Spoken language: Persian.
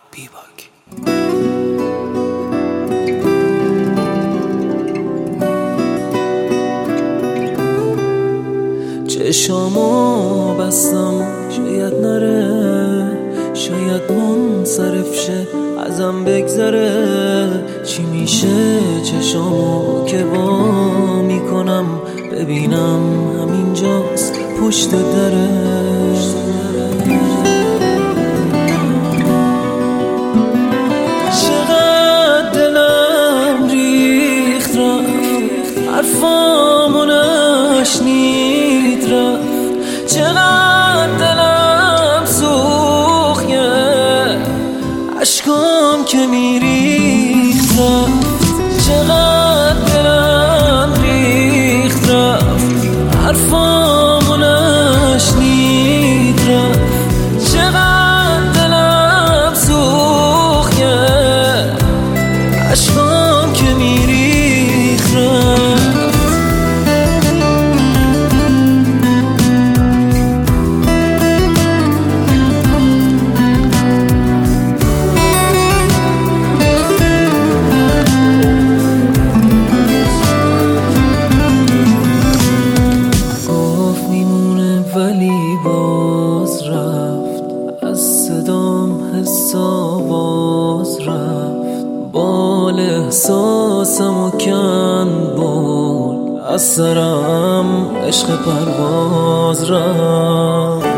بیباک. چشامو بستم شاید نره، شاید منصرف شه ازم بگذره. چی میشه چشامو که وا میکنم ببینم همینجاست پشت دره. چقدر دلم ریخت رفت، حرفامو نشنید رفت. چقدر دلم سوخت، عشقام که میریخت رفت. چقدر دلم ریخت رفت، حرفامو نشنید رفت. چقدر دلم سوخت، عشقام که میریخت رفت. ولی باز رفت، از صدام حس آواز رفت. بال احساسمو کن بال، از سرم عشق پرواز رفت.